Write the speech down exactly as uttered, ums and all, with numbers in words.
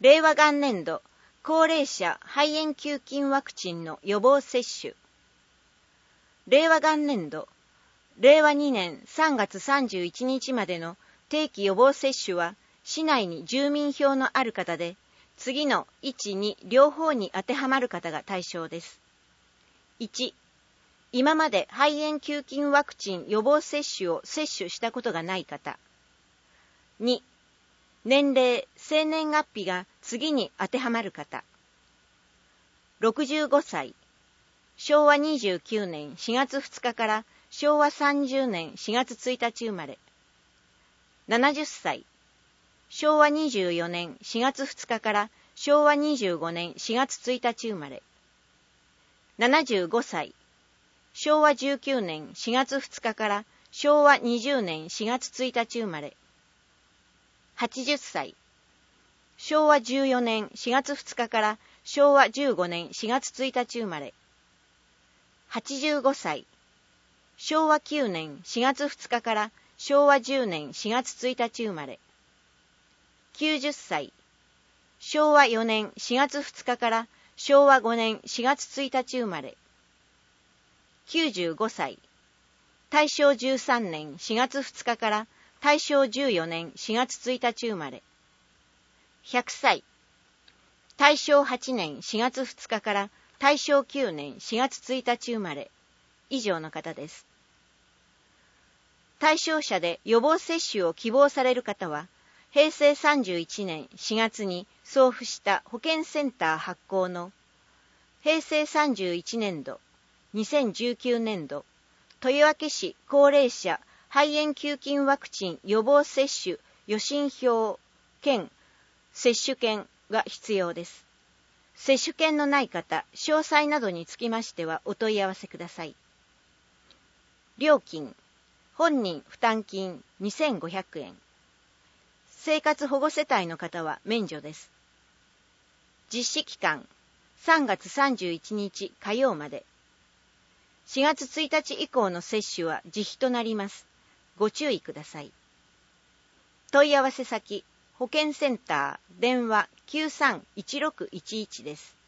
令和元年度高齢者肺炎球菌ワクチンの予防接種。令和元年度令和にねんさんがつさんじゅういちにちまでの定期予防接種は、市内に住民票のある方で、次のいち、に両方に当てはまる方が対象です。いち、今まで肺炎球菌ワクチン予防接種を接種したことがない方。に、年齢、生年月日が次に当てはまる方。ろくじゅうごさい、しょうわにじゅうきゅうねんしがつふつかからしょうわさんじゅうねんしがつついたち生まれ。ななじゅっさい、しょうわにじゅうよねんしがつふつかからしょうわにじゅうごねんしがつついたち生まれ。ななじゅうごさい、しょうわじゅうきゅうねんしがつふつかからしょうわにじゅうねんしがつついたち生まれ。はちじゅっさい、しょうわじゅうよねんしがつふつかからしょうわじゅうごねんしがつついたち生まれ。はちじゅうごさい、しょうわきゅうねんしがつふつかからしょうわじゅうねんしがつついたち生まれ。きゅうじゅっさい、しょうわよねんしがつふつかからしょうわごねんしがつついたち生まれ。きゅうじゅうごさい、たいしょうじゅうさんねんしがつふつかからたいしょうじゅうよねんしがつついたち生まれ。ひゃくさい、たいしょうはちねんしがつふつかからたいしょうきゅうねんしがつついたち生まれ。以上の方です。対象者で予防接種を希望される方は、へいせいさんじゅういちねんしがつに送付した保健センター発行のへいせいさんじゅういちねんど、にせんじゅうきゅうねんど豊明市高齢者肺炎球菌ワクチン予防接種予診票兼接種券が必要です。接種券のない方、詳細などにつきましてはお問い合わせください。料金、本人負担金にせんごひゃくえん。生活保護世帯の方は免除です。実施期間、さんがつさんじゅういちにち火曜まで。しがつついたち以降の接種は自費となります。ご注意ください。問い合わせ先、保健センター、電話きゅうさんいちろくいちいちです。